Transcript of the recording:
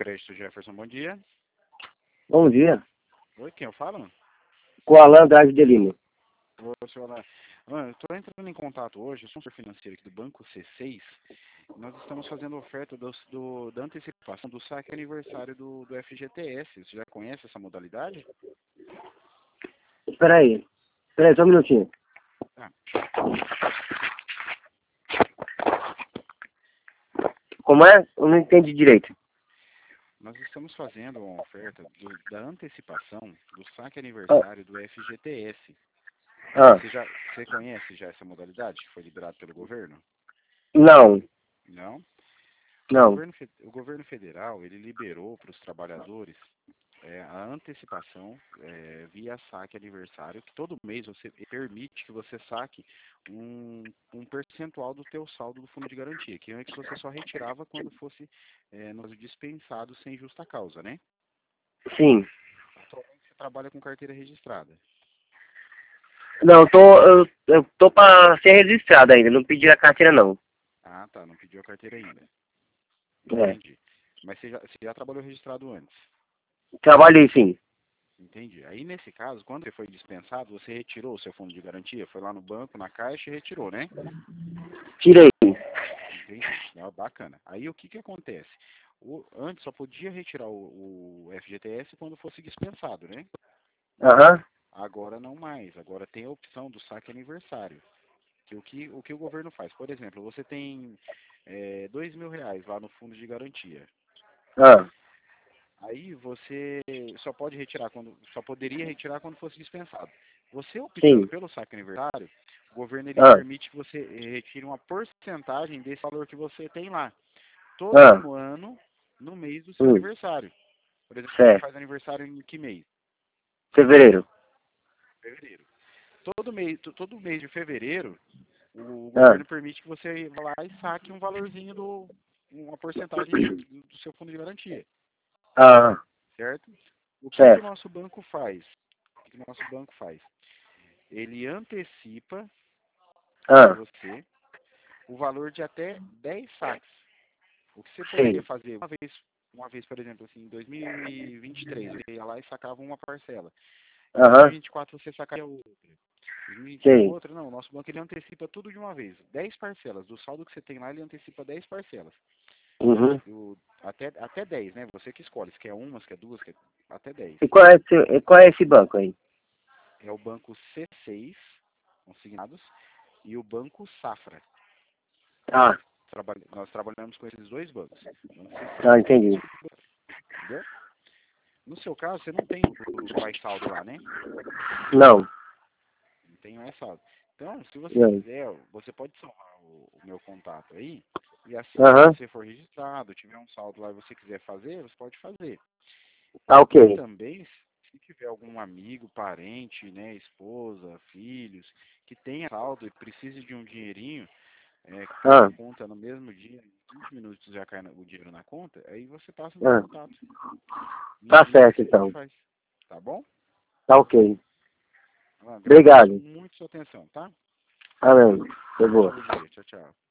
Crédito Jefferson, bom dia. Bom dia. Oi, quem eu falo? Com Alan Andrade de Lima. Ô, senhor Alain. Eu estou entrando em contato hoje, eu sou um gestor financeiro aqui do Banco C6. Nós estamos fazendo oferta da antecipação do saque aniversário do FGTS. Você já conhece essa modalidade? Espera aí, só um minutinho. Tá. Como é? Eu não entendi direito. Nós estamos fazendo uma oferta da antecipação do saque Ah, aniversário do FGTS. ah, Você conhece já essa modalidade que foi liberada pelo governo? não, Não? não. O governo federal, ele liberou para os trabalhadores a antecipação via saque aniversário, que todo mês você permite que você saque um percentual do teu saldo do fundo de garantia, que antes você só retirava quando fosse dispensado sem justa causa, né? Sim. Atualmente você trabalha com carteira registrada. Não, eu tô pra ser registrado ainda, não pedi a carteira não. Ah, tá, não pediu a carteira ainda. É. Entendi. Mas você já trabalhou registrado antes. Trabalhei sim. Entendi. Aí, nesse caso, quando você foi dispensado, você retirou o seu fundo de garantia? Foi lá no banco, na caixa e retirou, né? Tirei. Entendi. Bacana. Aí, o que acontece? Antes só podia retirar o FGTS quando fosse dispensado, né? Aham. Agora não mais. Agora tem a opção do saque aniversário. O que o governo faz? Por exemplo, você tem R$ 2.000 lá no fundo de garantia. Ah, Aí você só poderia retirar quando fosse dispensado. Você optando sim. pelo saque aniversário, o governo ele Ah, permite que você retire uma porcentagem desse valor que você tem lá, ah, todo ano, no mês do seu hum, aniversário. Por exemplo, você certo. faz aniversário em que mês? Fevereiro. Fevereiro. Todo mês de fevereiro, o Ah, governo permite que você vá lá e saque um valorzinho uma porcentagem do seu fundo de garantia, ah, certo? O que o certo. nosso banco faz? O nosso banco faz? Ele antecipa para Ah, você o valor de até 10 saques. O que você poderia sim. fazer uma vez, por exemplo, assim, em 2023, você ia lá e sacava uma parcela. Em Aham, 2024 você sacaria outra. Em 2025 sim. outra. Não, o nosso banco ele antecipa tudo de uma vez. 10 parcelas. Do saldo que você tem lá, ele antecipa 10 parcelas. Uhum. Até 10, né? Você que escolhe. Se quer uma, se quer duas, se quer até 10. Qual é esse banco aí? É o banco C6, consignados, e o banco Safra. Ah, Nós trabalhamos com esses dois bancos, Banco tá, C6 entendi. e o Banco, entendeu? No seu caso, você não tem o mais saldo lá, né? Não. Não tem mais saldo. Então, se você Não. quiser, você pode salvar o meu contato aí, e assim que Aham, você for registrado, tiver um saldo lá e você quiser fazer, você pode fazer. tá ok. E também, se tiver algum amigo, parente, né, esposa, filhos, que tenha saldo e precise de um dinheirinho, que cai na Ah, conta no mesmo dia, em 20 minutos já cai o dinheiro na conta, aí você passa o meu ah, contato. tá E certo assim a gente então. faz. Tá bom? Tá ok. Agradeço Obrigado. muito sua atenção, tá? Amém. Foi boa. Bom dia. Tchau, tchau.